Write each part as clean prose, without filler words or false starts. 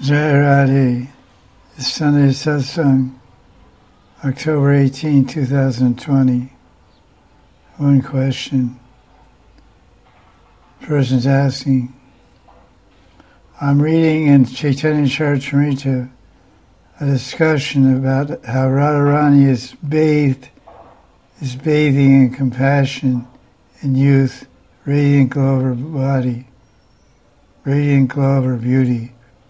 Jai Radhe, Sunday Satsang, October 18, 2020. One question. Person's asking, I'm reading in Chaitanya Charitamrita a discussion about how Radharani is bathing in compassion in youth, radiant glow of her body, radiant glow of her beauty.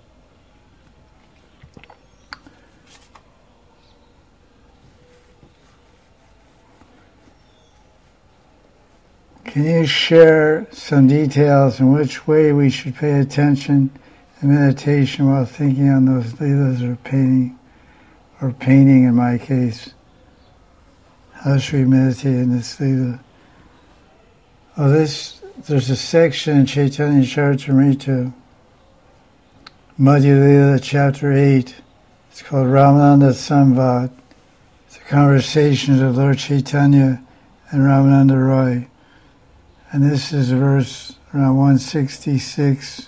Can you share some details in which way we should pay attention in meditation while thinking on those leelas or painting in my case? How should we meditate in this leela? Oh, there's a section in Chaitanya Charitamrita, Madhya Leela, chapter 8. It's called Ramananda Samvad. It's the conversations of Lord Chaitanya and Ramananda Roy. And this is verse around 166.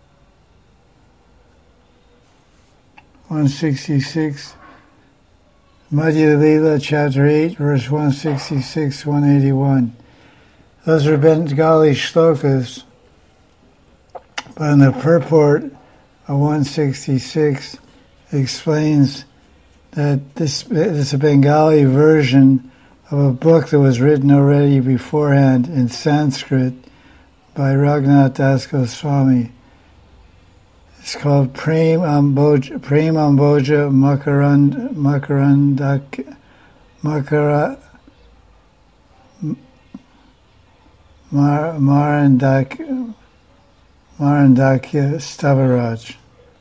166. Madhya Leela, chapter 8, verse 166, 181. Those are Bengali shlokas, but in the purport of 166, it explains that this is a Bengali version of a book that was written already beforehand in Sanskrit by Raghunath Das Goswami. It's called Prem Amboja Marandakya Stavaraj.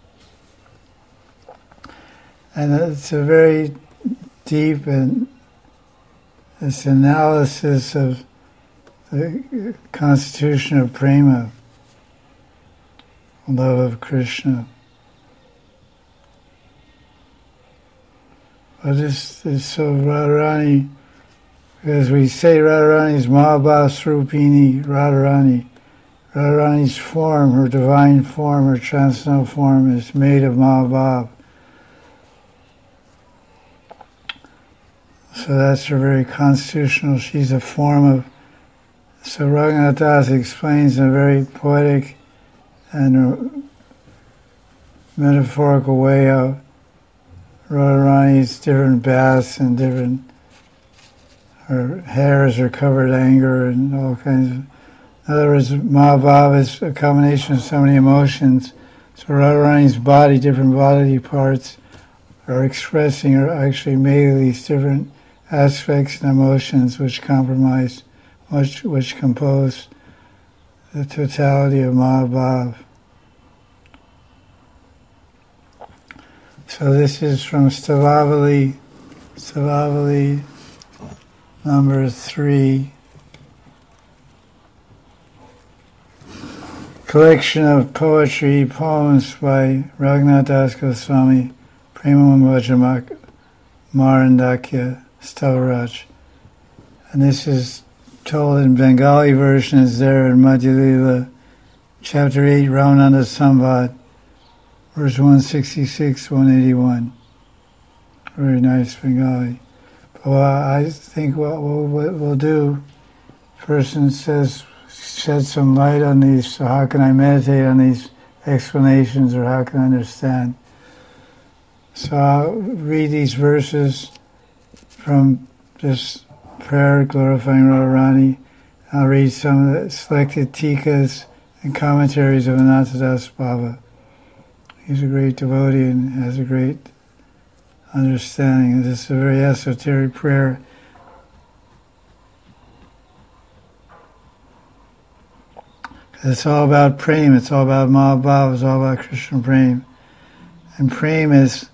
And it's a very deep and it's analysis of the constitution of prema, love of Krishna. But this is so Radharani, because we say Radharani's Mahabhav Srupini, Radharani's form, her divine form, her transcendental form is made of Mahabhav. So that's her very constitutional, she's a form of, so Raghunath Das explains in a very poetic and metaphorical way how Radharani's different baths and different, her hairs are covered anger and all kinds of, in other words, Mahabhav is a combination of so many emotions. So Radharani's body, different bodily parts are expressing or actually made these different aspects and emotions which compose the totality of Mahabhav. So this is from Stavavali number 3, collection of poetry, poems by Raghunath Das Goswami, Premamambaja Marandakya Stavaraj. And this is told in Bengali version, is there in Madhya Leela, chapter 8, Ramananda Samvad, verse 166, 181. Very nice Bengali. But I think what we'll do, person says, shed some light on these, so how can I meditate on these explanations, or how can I understand? So I'll read these verses from this prayer glorifying Radharani. I'll read some of the selected tikas and commentaries of Anantadas Baba. He's a great devotee and has a great understanding. This is a very esoteric prayer. It's all about prem, it's all about Mahabhav, it's all about Krishna prem. And prem is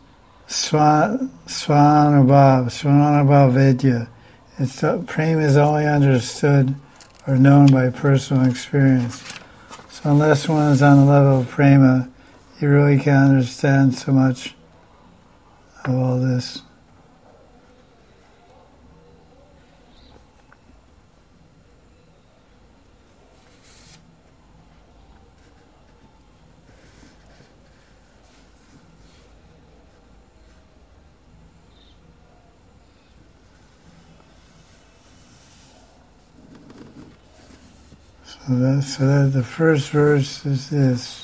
Swananubhav Vedya. Prem is only understood or known by personal experience. So unless one is on the level of prema, you really can't understand so much of all this. So that the first verse is this.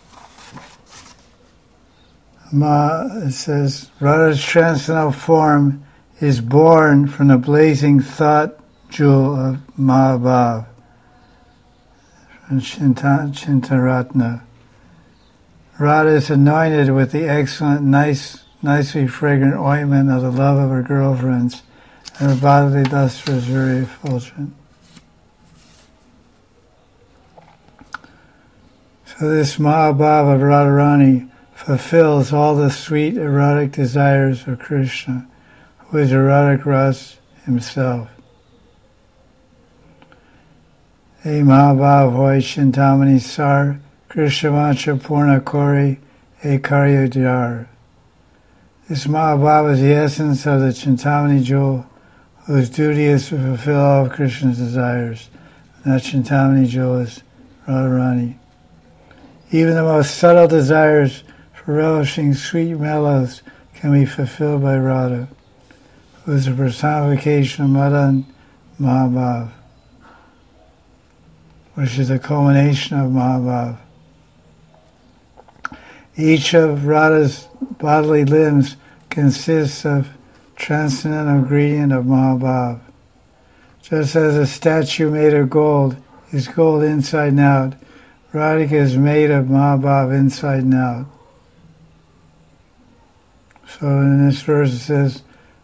It says, Radha's transcendental form is born from the blazing thought jewel of Mahabhav, from Chintaratna. Radha is anointed with the excellent, nicely fragrant ointment of the love of her girlfriends, and her bodily luster is very effulgent. So this Mahabhav of Radharani fulfills all the sweet erotic desires of Krishna, who is erotic Ras himself. E Mahabhav hoy Chintamani sar, Krishna mancha purna kori, e karyodhar. This Mahabhav is the essence of the Chintamani jewel, whose duty is to fulfill all of Krishna's desires. And that Chintamani jewel is Radharani. Even the most subtle desires for relishing sweet mellows can be fulfilled by Radha, who is the personification of Madan Mahabhav, which is the culmination of Mahabhav. Each of Radha's bodily limbs consists of transcendental ingredient of Mahabhav. Just as a statue made of gold is gold inside and out, Radhika is made of Mahabhav inside and out. So in this verse it says,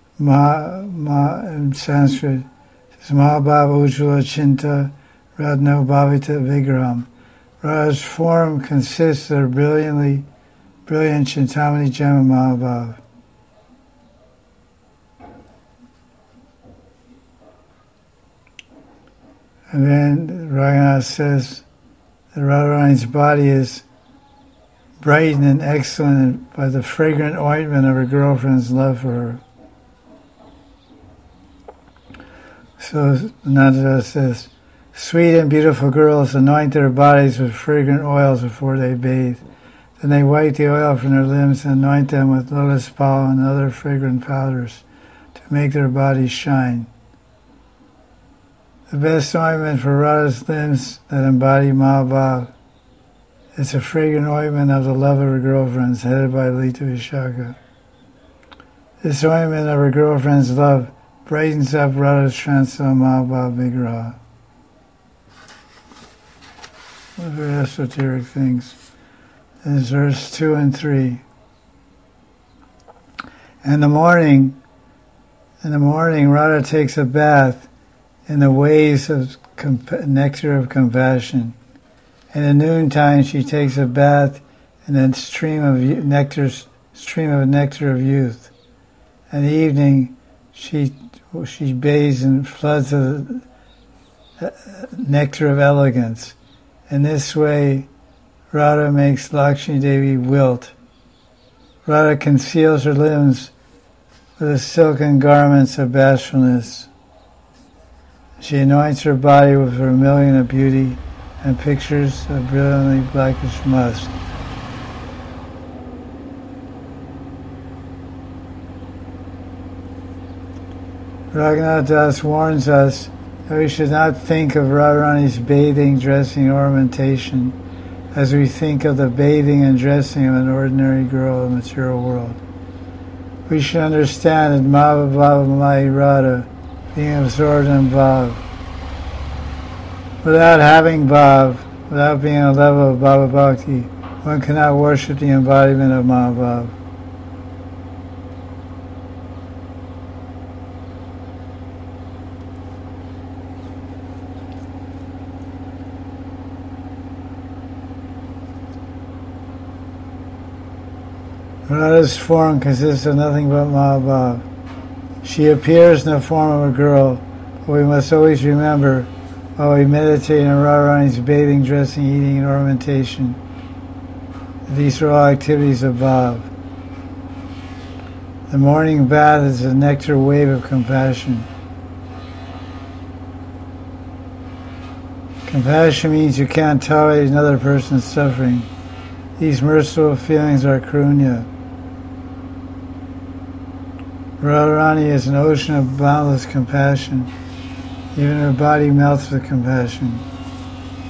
in Sanskrit, it says, Mahabhava Ujjvala Chinta Radno Bhavita Vigraham. Radha's form consists of brilliant Chintamani gem of Mahabhav. And then Raghunath says that Radharani's body is brightened and excellent by the fragrant ointment of her girlfriend's love for her. So Nanda says, sweet and beautiful girls anoint their bodies with fragrant oils before they bathe. Then they wipe the oil from their limbs and anoint them with lotus pollen and other fragrant powders to make their bodies shine. The best ointment for Radha's limbs that embody Mahabhav is a fragrant ointment of the love of her girlfriends, headed by Lita Vishaka. This ointment of her girlfriend's love brightens up Radha's transcendental Mahabhav Vigraha. Very esoteric things. This is verse 2 and 3. In the morning, Radha takes a bath in the waves of nectar of compassion. In the noontime, she takes a bath in a stream of nectar of youth. In the evening, she bathes in floods of nectar of elegance. In this way, Radha makes Lakshmi Devi wilt. Radha conceals her limbs with the silken garments of bashfulness. She anoints her body with vermilion of beauty and pictures of brilliantly blackish musk. Raghunath Das warns us that we should not think of Radharani's bathing, dressing, ornamentation as we think of the bathing and dressing of an ordinary girl in the material world. We should understand that Mahabhavamai Radha, being absorbed in Bhav. Without having Bhav, without being on a level of Bhava Bhakti, one cannot worship the embodiment of Mahabhav. Radha's form consists of nothing but Mahabhav. She appears in the form of a girl, but we must always remember, while we meditate on Radharani's bathing, dressing, eating, and ornamentation, these are all activities of Bhav. The morning bath is a nectar wave of compassion. Compassion means you can't tolerate another person's suffering. These merciful feelings are karunya. Radharani is an ocean of boundless compassion. Even her body melts with compassion.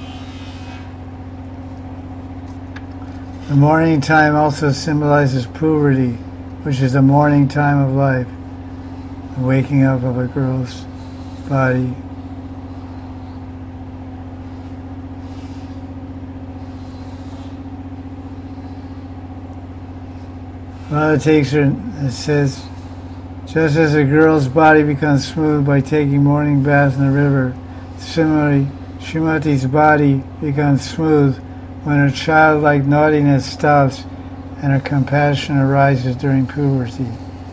The morning time also symbolizes puberty, which is the morning time of life, the waking up of a girl's body. Well, it takes her, it says, just as a girl's body becomes smooth by taking morning bath in the river, similarly, Srimati's body becomes smooth when her childlike naughtiness stops and her compassion arises during puberty.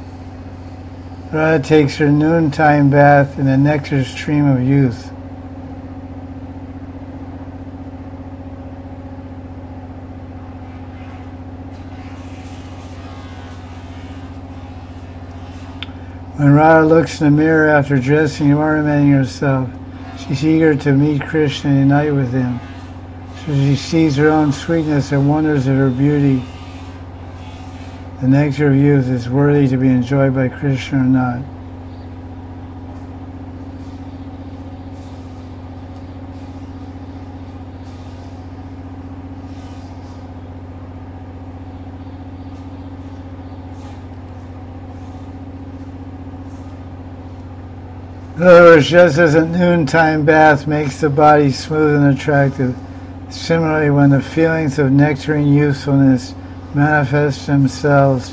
Radha takes her noontime bath in the nectar stream of youth. When Radha looks in the mirror after dressing and ornamenting herself, she's eager to meet Krishna and unite with him. So she sees her own sweetness and wonders at her beauty. The nectar of youth is worthy to be enjoyed by Krishna or not. In other words, just as a noontime bath makes the body smooth and attractive, similarly, when the feelings of nectarine youthfulness manifest themselves,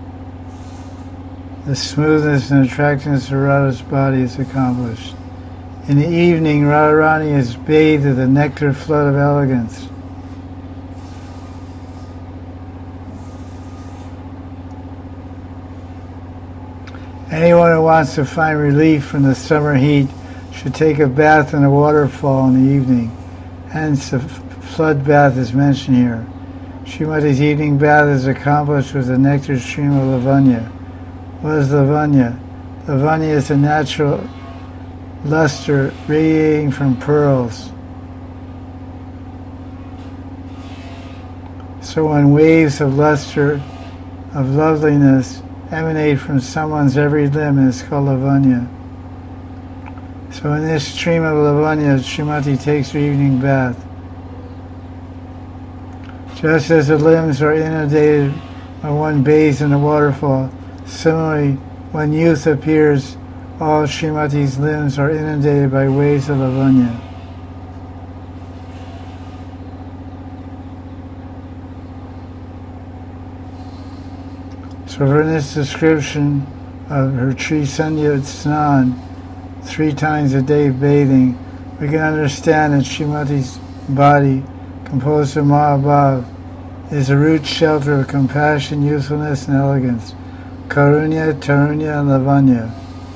the smoothness and attractiveness of Radha's body is accomplished. In the evening, Radharani is bathed in the nectar flood of elegance. Anyone who wants to find relief from the summer heat should take a bath in a waterfall in the evening. Hence, the flood bath is mentioned here. Srimati's evening bath is accomplished with the nectar stream of Lavanya. What is Lavanya? Lavanya is a natural luster radiating from pearls. So when waves of luster, of loveliness, emanate from someone's every limb, is called Lavanya. So in this stream of Lavanya, Srimati takes her evening bath. Just as the limbs are inundated when one bathes in a waterfall, similarly, when youth appears, all Srimati's limbs are inundated by waves of Lavanya. So from this description of her Trisandhya Snan, 3 times a day bathing, we can understand that Srimati's body, composed of Mahabhav, is a root shelter of compassion, youthfulness, and elegance, Karunya, Tarunya, and Lavanya.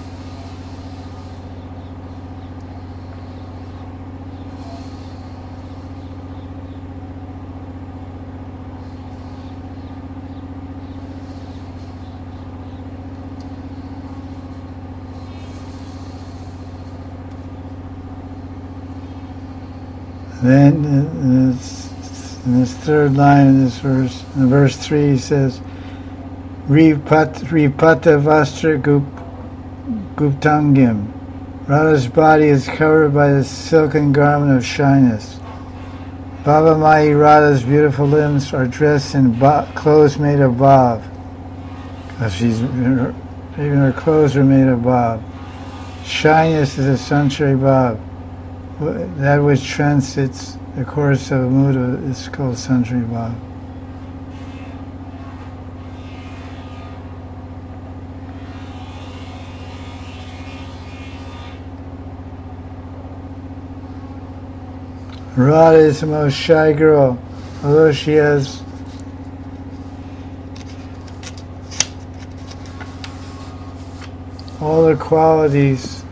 Then in this third line in this verse, in verse 3, he says, Ripata Vastra Guptangim. Radha's body is covered by the silken garment of shyness. Bhavamai Radha's beautiful limbs are dressed in clothes made of bhav. Even her clothes are made of bhav. Shyness is a sancharya bhav. That which transits the course of a muda is called sancharya bhav. Radha is the most shy girl, although she has all the qualities,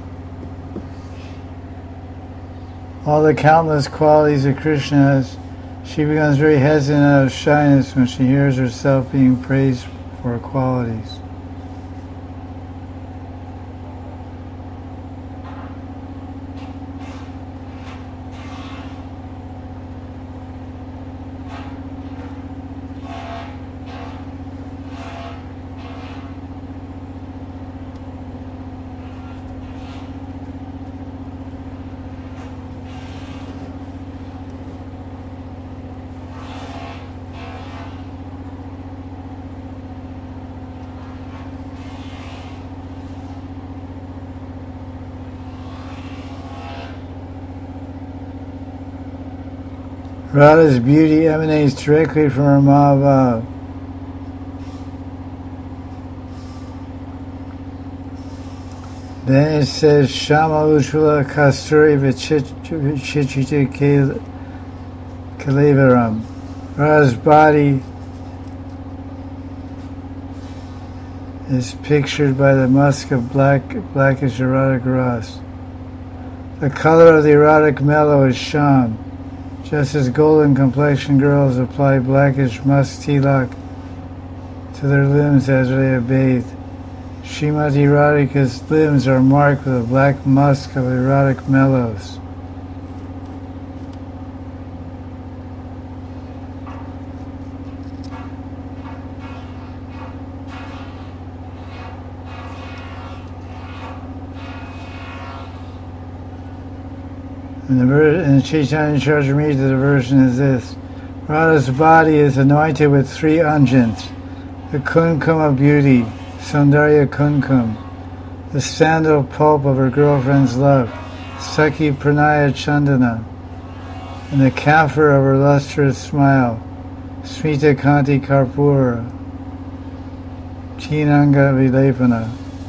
all the countless qualities that Krishna has. She becomes very hesitant out of shyness when she hears herself being praised for her qualities. Radha's beauty emanates directly from her Mahabhav. Then it says, Shama Ujjvala Kasturi Vichitrita Kalevaram. Radha's body is pictured by the musk of blackish erotic ras. The color of the erotic mellow is sham, just as golden complexioned girls apply blackish musk tilak to their limbs as they are bathed. Srimati Radhika's limbs are marked with a black musk of erotic mellows. In the Chaitanya Charitamrita, the version is this. Radha's body is anointed with 3 unguents, the kumkum of beauty, Saundarya Kumkum, the sandal pulp of her girlfriend's love, Sakhi Pranaya Chandana, and the camphor of her lustrous smile, Smita Kanti Karpura, Chinanga Vilepana.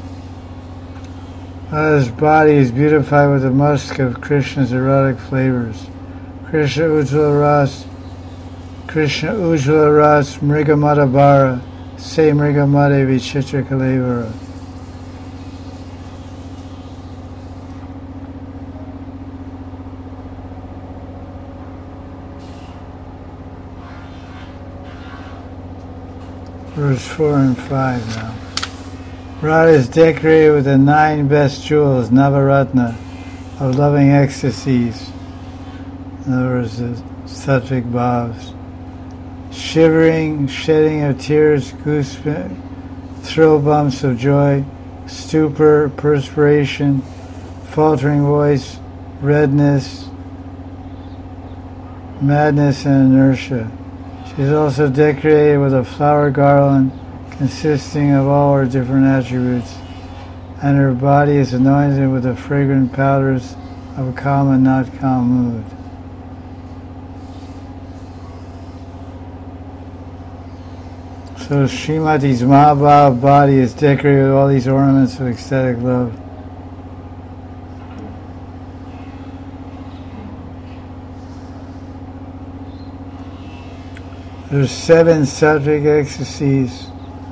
Radha's body is beautified with the musk of Krishna's erotic flavors. Krishna Ujjvala Ras, Mrigamata Bhara, Se Mrigamate Vichitra Kalevara. Verse 4 and 5 now. Radha is decorated with the 9 best jewels, Navaratna, of loving ecstasies. In other words, the sattvic bhavs. Shivering, shedding of tears, goosebumps, thrill bumps of joy, stupor, perspiration, faltering voice, redness, madness, and inertia. She is also decorated with a flower garland consisting of all her different attributes, and her body is anointed with the fragrant powders of a calm and not calm mood. So Srimati's Mahabhav body is decorated with all these ornaments of ecstatic love. There's 7 sattvic ecstasies,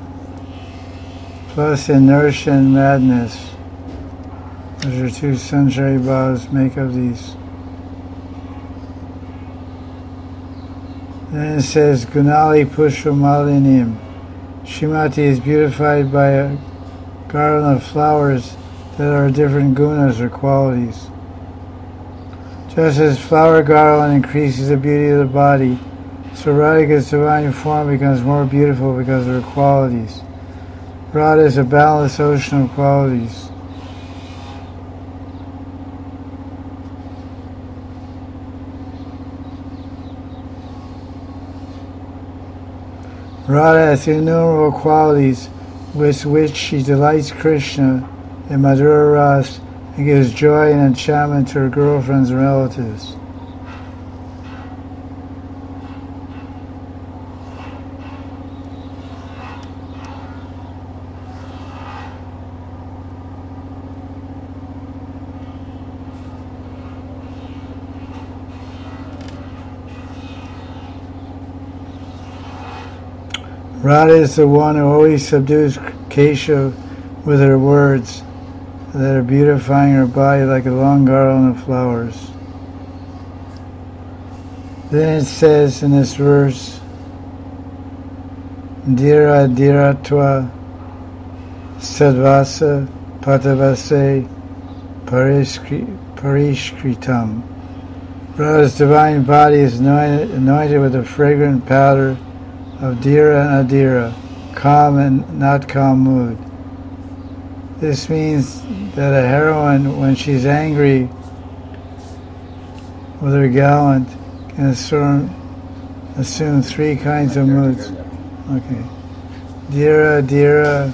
plus inertia and madness. Those are 2 Sanchari bhavs make up these. Then it says, Gunali Pushpa Malinim. Srimati is beautified by a garland of flowers that are different gunas or qualities. Just as flower garland increases the beauty of the body, so Radhika's divine form becomes more beautiful because of her qualities. Radha is a boundless ocean of qualities. Radha has innumerable qualities with which she delights Krishna in Madhura Ras and gives joy and enchantment to her girlfriends and relatives. Radha is the one who always subdues Keshav with her words that are beautifying her body like a long garland of flowers. Then it says in this verse, Dira Diratva Sadvasa Patavase Parishkritam. Radha's divine body is anointed with a fragrant powder of Dhira and Adhira, calm and not calm mood. This means that a heroine, when she's angry with her gallant, can assume 3 kinds of moods. Okay. Dhira, Dhira,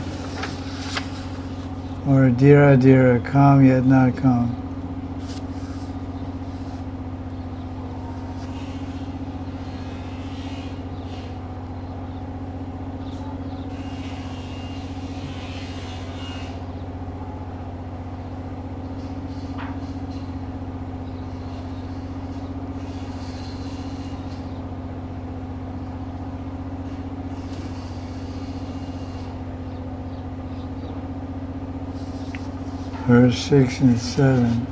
or Dhira, Dhira, calm yet not calm. verse 6 and 7.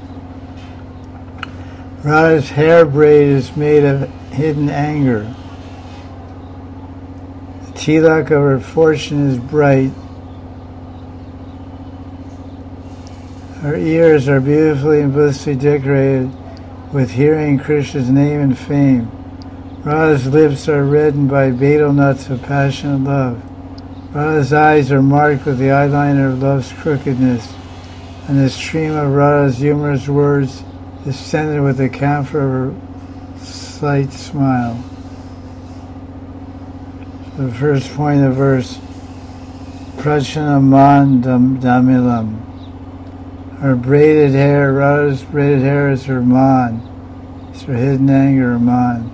Radha's hair braid is made of hidden anger. The tilak of her fortune is bright. Her ears are beautifully and blissfully decorated with hearing Krishna's name and fame. Radha's lips are reddened by betel nuts of passionate love. Radha's eyes are marked with the eyeliner of love's crookedness, and the stream of Radha's humorous words is scented with the camphor of her slight smile. So the first point of verse, Prachanaman Damilam. Her braided hair, Radha's braided hair is her man. It's her hidden anger, her man.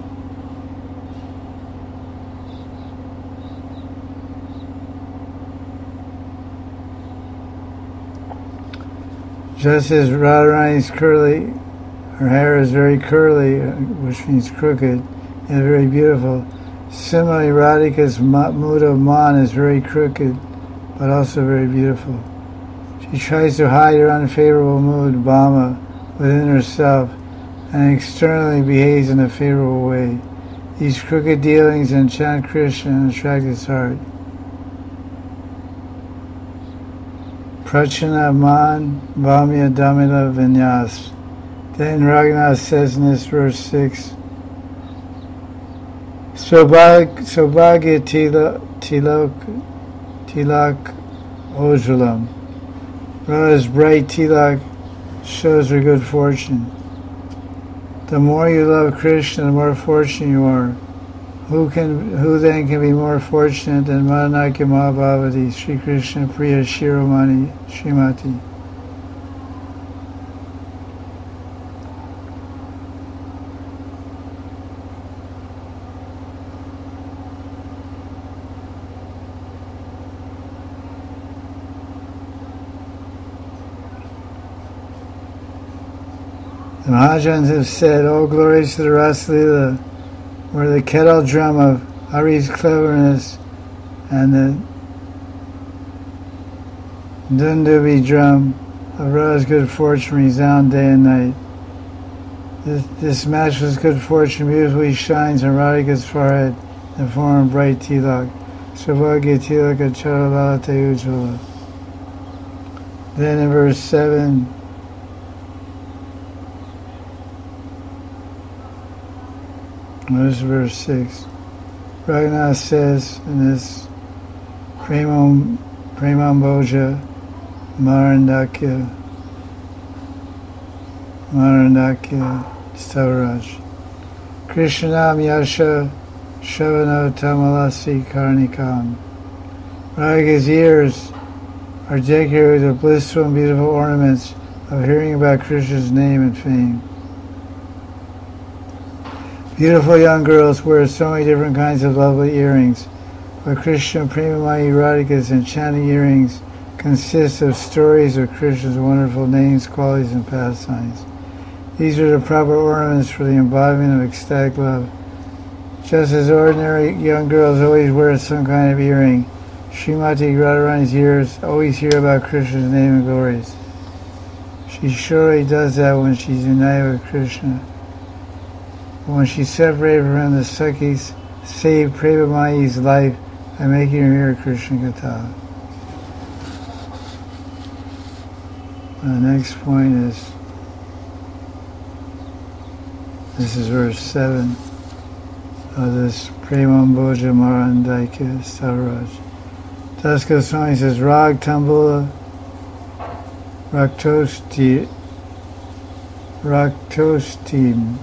Just as Radharani's curly, her hair is very curly, which means crooked, and very beautiful. Similarly, Radhika's mood of man is very crooked, but also very beautiful. She tries to hide her unfavorable mood, Bhama, within herself, and externally behaves in a favorable way. These crooked dealings enchant Krishna and attract his heart. Prachana Man Vamya Damila Vinyas. Then Raghunath says in this verse 6, Sobhagya Tilak Ojulam. Radha's bright tilak shows her good fortune. The more you love Krishna, the more fortunate you are. Who then can be more fortunate than Madanakya Mahabhavati, Sri Krishna Priya Shiromani Srimati? The Mahajans have said, "Oh, glories to the Rasa Leela, where the kettle drum of Hari's cleverness and the Dundubi drum of Radha's good fortune resound day and night. This matchless good fortune beautifully shines on Radhika's forehead in the form of bright tilak. Saubhagya tilaka charalalate ujjvala." Then in verse 7, notice verse 6. Raghunath says in this Premam Bhoja Marandakya Stavaraj. Krishnam Yasha Shavano Tamalasi Karnikam. Radhika's ears are decorated with blissful and beautiful ornaments of hearing about Krishna's name and fame. Beautiful young girls wear so many different kinds of lovely earrings, but Krishna Premamai Radhika's enchanting earrings consist of stories of Krishna's wonderful names, qualities, and pastimes. These are the proper ornaments for the embodiment of ecstatic love. Just as ordinary young girls always wear some kind of earring, Srimati Radharani's ears always hear about Krishna's name and glories. She surely does that when she's united with Krishna. When she separated from the Sakhis, saved Premamai's life by making her hear Krishna Katha. The next point is, this is verse 7 of this Premam Bhoja Marandakya Stavaraj. Das Goswami says, Rag Tambula Raktostim.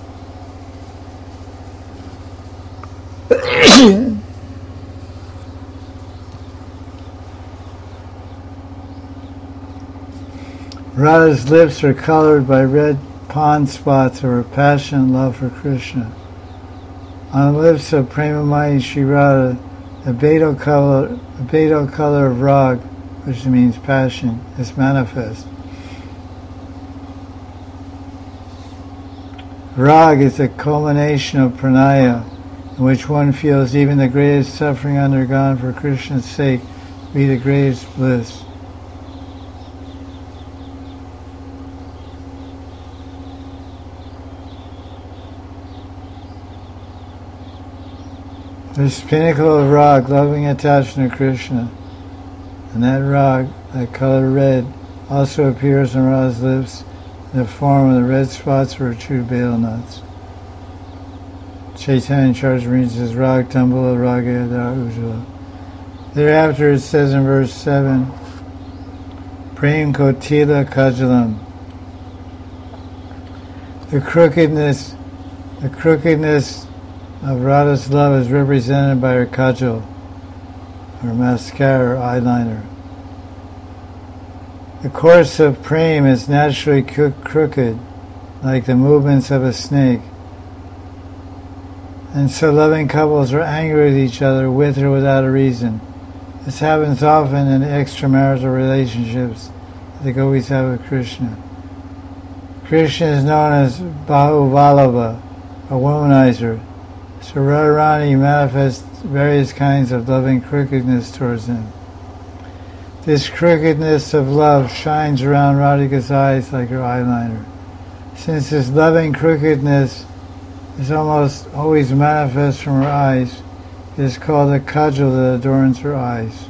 Radha's lips are colored by red pond spots of her passionate love for Krishna. On the lips of Premamai Shri Radha, the betel color of rag, which means passion, is manifest. Rag is the culmination of pranaya, in which one feels even the greatest suffering undergone for Krishna's sake to be the greatest bliss. This pinnacle of rag, loving attachment to Krishna, and that rag, that color red, also appears on Radha's lips in the form of the red spots for true bale nuts. Chaitanya Charitamrita says, Rag Tambula Raga Dar Ujjvala. Thereafter it says in verse 7, Prem Kotila Kajalam. The crookedness of Radha's love is represented by her kajal, her mascara, or eyeliner. The course of prem is naturally crooked, like the movements of a snake. And so loving couples are angry with each other with or without a reason. This happens often in extramarital relationships that the gopis have with Krishna. Krishna is known as Bahuvalabha, a womanizer. So Radharani manifests various kinds of loving crookedness towards him. This crookedness of love shines around Radhika's eyes like her eyeliner. Since this loving crookedness is almost always manifest from her eyes, it is called a kajal that adorns her eyes.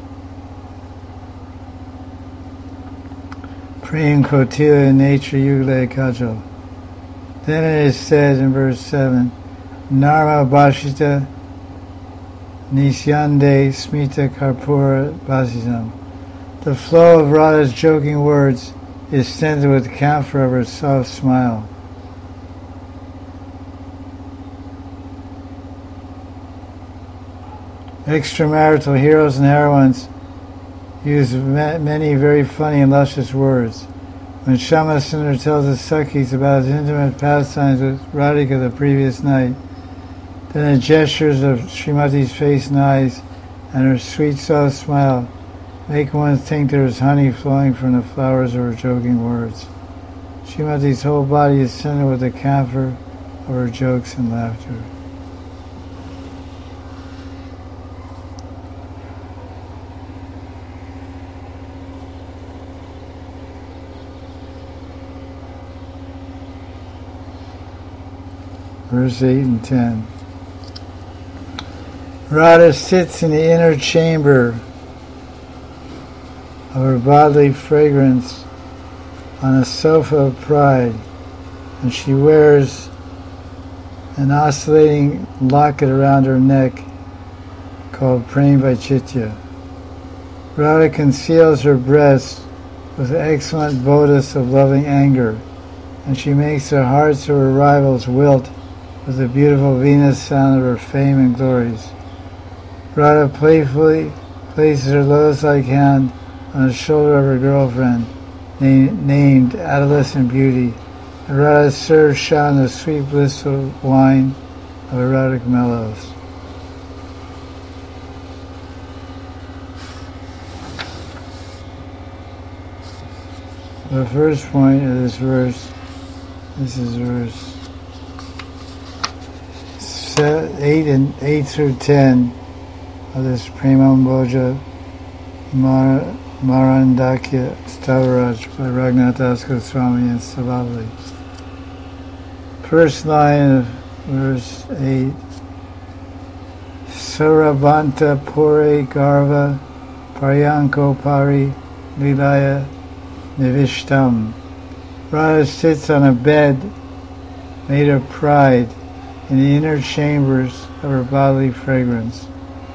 Prem Kotila in nature Yugle Kajal. Then it is said in verse 7, Narma Bhashita Nisyande Smita Karpura Vasisam. The flow of Radha's joking words is scented with camphor of her soft smile. Extramarital heroes and heroines use many very funny and luscious words. When Shyamasundar tells his Sakhis about his intimate pastimes with Radhika the previous night, then the gestures of Srimati's face and eyes and her sweet soft smile make one think there is honey flowing from the flowers of her joking words. Srimati's whole body is scented with the camphor of her jokes and laughter. Verse 8 and 10. Radha sits in the inner chamber of her bodily fragrance on a sofa of pride, and she wears an oscillating locket around her neck called Prem Vaichitya. Radha conceals her breast with excellent bodhis of loving anger, and she makes the hearts of her rivals wilt with the beautiful Venus sound of her fame and glories. Radha playfully places her lotus-like hand on the shoulder of her girlfriend, named Adolescent Beauty, and Radha serves Shan the sweet blissful wine of erotic mellows. The first point of this verse, this is verse 8 through 10 of this Premamboja Marandakya Stavaraj by Raghunath Das Goswami and Savali. First line of verse 8, Sarabanta Pure Garva Paryanko Pari Lilaya Nivishtam. Radha sits on a bed made of pride in the inner chambers of her bodily fragrance.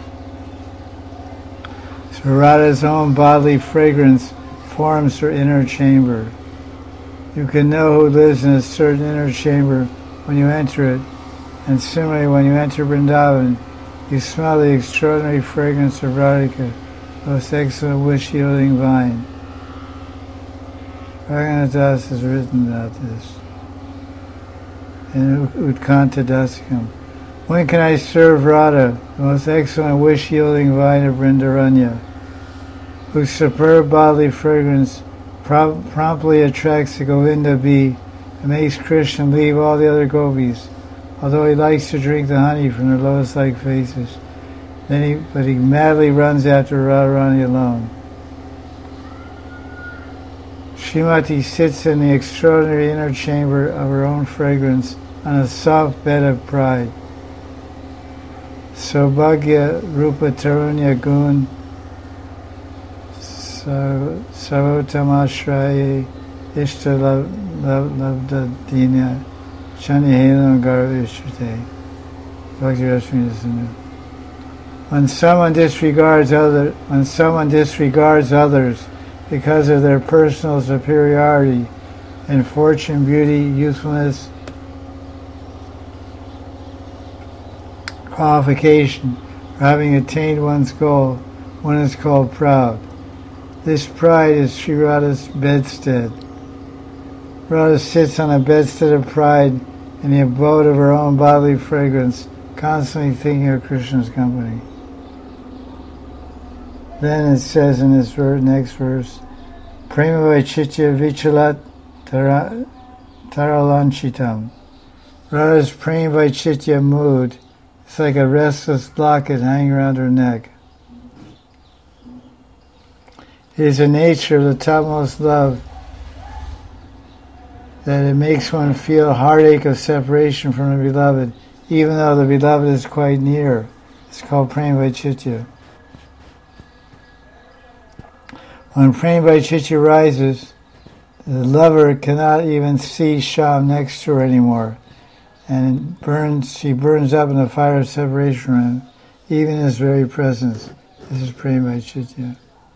So Radha's own bodily fragrance forms her inner chamber. You can know who lives in a certain inner chamber when you enter it, and similarly when you enter Vrindavan, you smell the extraordinary fragrance of Radhika, most excellent wish-yielding vine. Raghunath Das has written about this in Utkanta Dasikam. When can I serve Radha, the most excellent wish-yielding vine of Vrindaranya, whose superb bodily fragrance promptly attracts the Govinda bee and makes Krishna leave all the other gopis, although he likes to drink the honey from their lotus-like faces. But he madly runs after Radharani alone. Srimati sits in the extraordinary inner chamber of her own fragrance on a soft bed of pride. Saubhagya Rupa Tarunya Gun Sarvotamashraya Ishta Labda Dina Shanihelam Garvishate. Bhakti Rasmina Sindhu. When someone disregards others because of their personal superiority in fortune, beauty, youthfulness, qualification, or having attained one's goal, one is called proud. This pride is Sri Radha's bedstead. Radha sits on a bedstead of pride in the abode of her own bodily fragrance, constantly thinking of Krishna's company. Then it says in this next verse, Prema Vaichitya Vichalat Taralanchitam. Radha's Prema Vaichitya mood is like a restless locket hanging around her neck. It is the nature of the topmost love that it makes one feel a heartache of separation from the beloved, even though the beloved is quite near. It's called Prema Vaichitya. When Prema Vaichitya rises, the lover cannot even see Shyam next to her anymore, and she burns up in the fire of separation from him, even in his very presence. This is Prema Vaichitya.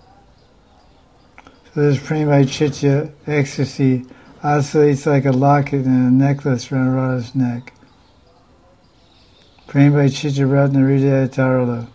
So this Prema Vaichitya ecstasy oscillates like a locket and a necklace around Radha's neck. Prema Vaichitya Ratna Hridaya Tarala.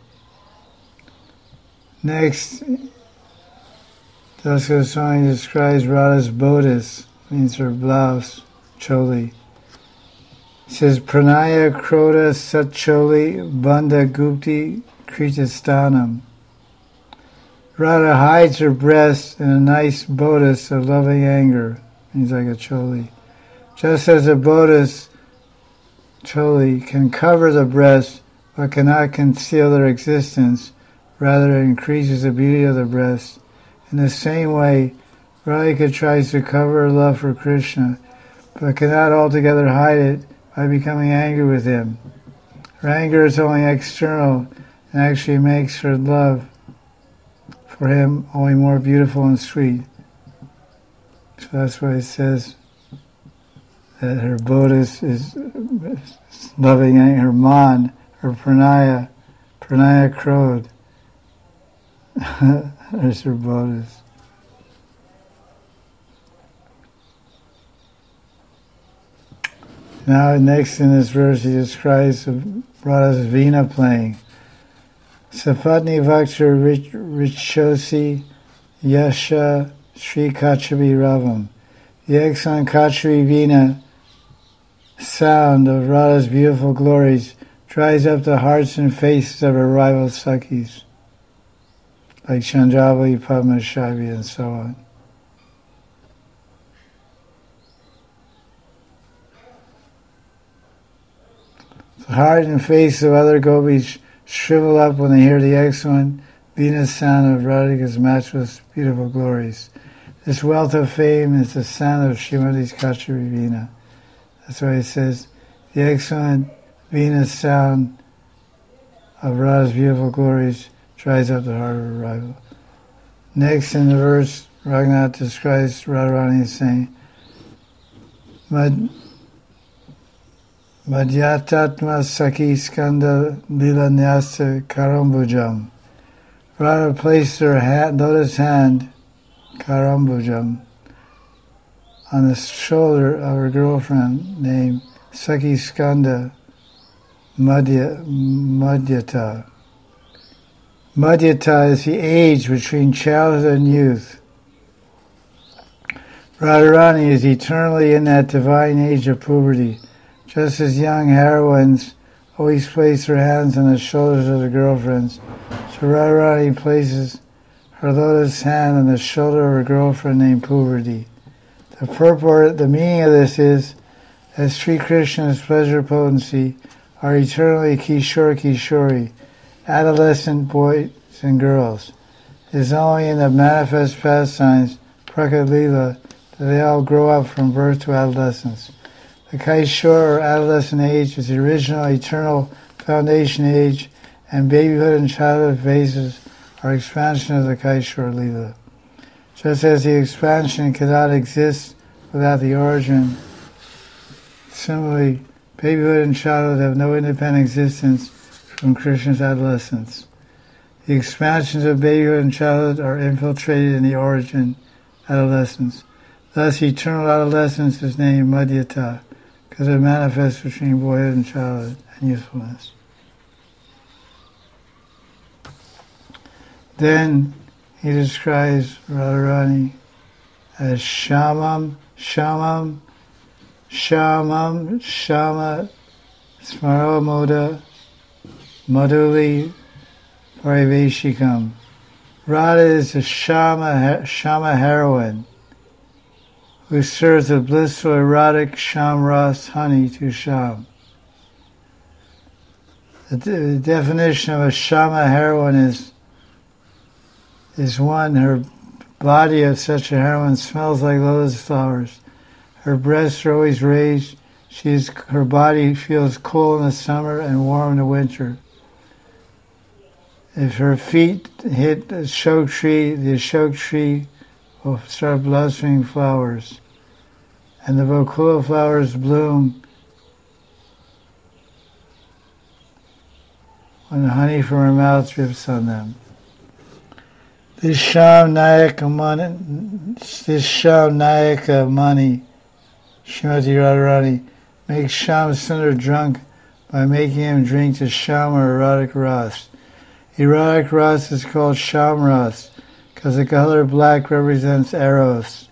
Next, Das Goswami describes Radha's bodice, means her blouse, choli. It says, Pranaya Kroda Satcholi Bandha Gupti Kritastanam. Radha hides her breast in a nice bodice of loving anger, means like a choli. Just as a bodice, choli, can cover the breast but cannot conceal their existence, rather it increases the beauty of the breast. In the same way, Radhika tries to cover her love for Krishna, but cannot altogether hide it by becoming angry with him. Her anger is only external and actually makes her love for him only more beautiful and sweet. So that's why it says that her bodice is loving anger, her man, her pranaya krod. There's her bodice. Now, next in this verse, he describes Radha's Veena playing. Sapatni Vakshar Richosi Yasha Sri Kachavi Ravam. The excellent Kachavi Veena sound of Radha's beautiful glories dries up the hearts and faces of her rival Sakhis, like Chandravali, Padmashavi, and so on. The heart and face of other gopis shrivel up when they hear the excellent Veena sound of Radhika's matchless beautiful glories. This wealth of fame is the sound of Srimati's Kachavi Veena. That's why it says, the excellent Veena sound of Radha's beautiful glories dries up the heart of her rival. Next in the verse, Raghunath describes Radharani as saying, Madhyatatma Sakhi Skanda Lila Nyasa Karambujam. Radha placed her lotus hand, Karambujam, on the shoulder of her girlfriend named Sakhi Skanda Madhyata. Madhyata is the age between childhood and youth. Radharani is eternally in that divine age of puberty, just as young heroines always place their hands on the shoulders of their girlfriends. So Radharani places her lotus hand on the shoulder of her girlfriend named Puberty. The meaning of this is, as Sri Krishna's pleasure potency are eternally Kishore Kishori, adolescent boys and girls. It is only in the manifest pastimes, Prakat Leela, that they all grow up from birth to adolescence. The Kaishore or adolescent age is the original eternal foundation age and babyhood and childhood phases are expansion of the Kaishor Leela. Just as the expansion cannot exist without the origin, similarly, babyhood and childhood have no independent existence from Krishna's adolescence. The expansions of babyhood and childhood are infiltrated in the origin, adolescence. Thus, eternal adolescence is named Madhyata, because it manifests between boyhood and childhood and youthfulness. Then he describes Radharani as Shamam, Shama, Smaramoda, Madhuli, Pariveshikam. Radha is a Shama heroine who serves the blissful erotic Shamras honey to Sham. The definition of a Shama heroine is one, her body of such a heroine smells like lotus flowers. Her breasts are always raised. Her body feels cool in the summer and warm in the winter. If her feet hit the ashok tree will start blossoming flowers. And the Vakula flowers bloom when the honey from her mouth drips on them. This Sham Nayaka Mani, Srimati Radharani, makes Sham Sundar drunk by making him drink the Sham or erotic ras. Erotic ras is called Sham ras because the color black represents Eros.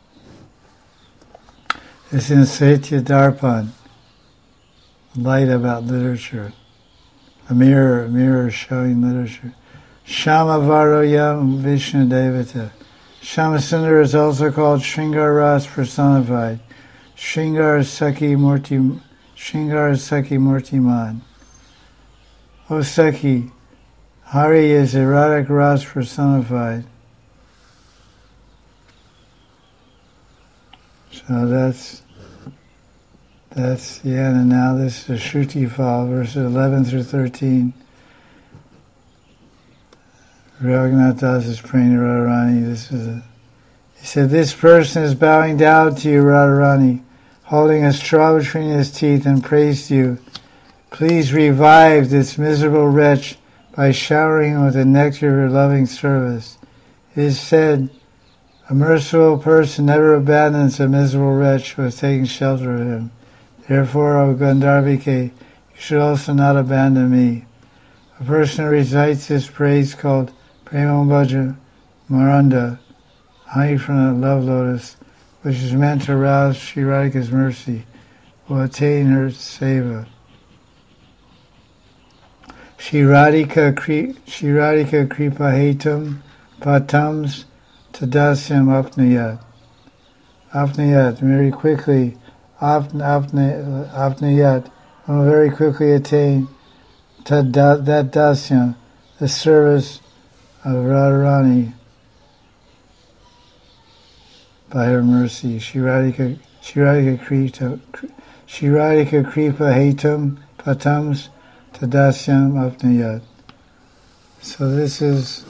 It's in Saitya Darpan, light about literature, a mirror showing literature. Shama Varoyam Vishnu Devata. Shama Sundar is also called Shringar Ras personified. Shringar Saki Murtiman. O Saki, Hari is erotic Ras personified. So that's the end, and now this is Shruti Fal, verses 11 through 13. Raghunath Das is praying to Radharani. He said, this person is bowing down to you, Radharani, holding a straw between his teeth, and prays to you. Please revive this miserable wretch by showering him with the nectar of your loving service. It is said, a merciful person never abandons a miserable wretch who has taken shelter of him. Therefore, O Gandharvike, you should also not abandon me. A person who recites this praise called Premambaja Maranda, honey from the love lotus, which is meant to arouse Sri Radhika's mercy, will attain her seva. Sri Radhika kripa hetum patams tadasyam apnayat. Apnayat, very quickly, apnayat, will very quickly attain that dasyam, the service of Radharani by her mercy. Sri Radhika kripa hetum patams tadasyam apnayat. So this is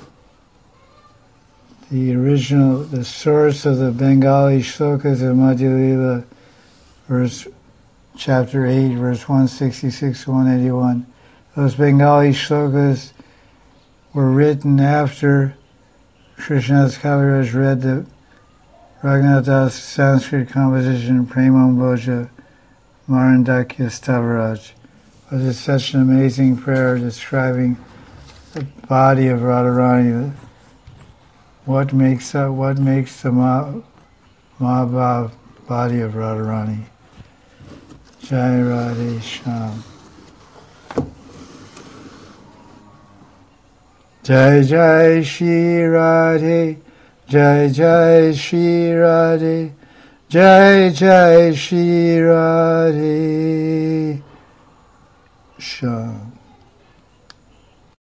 the source of the Bengali shlokas of Madhya Lila, chapter 8, verse 166 to 181. Those Bengali shlokas were written after Krishnadas Kaviraj read the Raghunath Das Sanskrit composition Premamboja Marandakya Stavaraj. It was such an amazing prayer describing the body of Radharani. What makes the Mahabhav body of Radharani? Jai Radhe Shyam. Jai Jai Shri Radhe, Jai Jai Shri Radhe, Jai Jai Shri Radhe Shyam.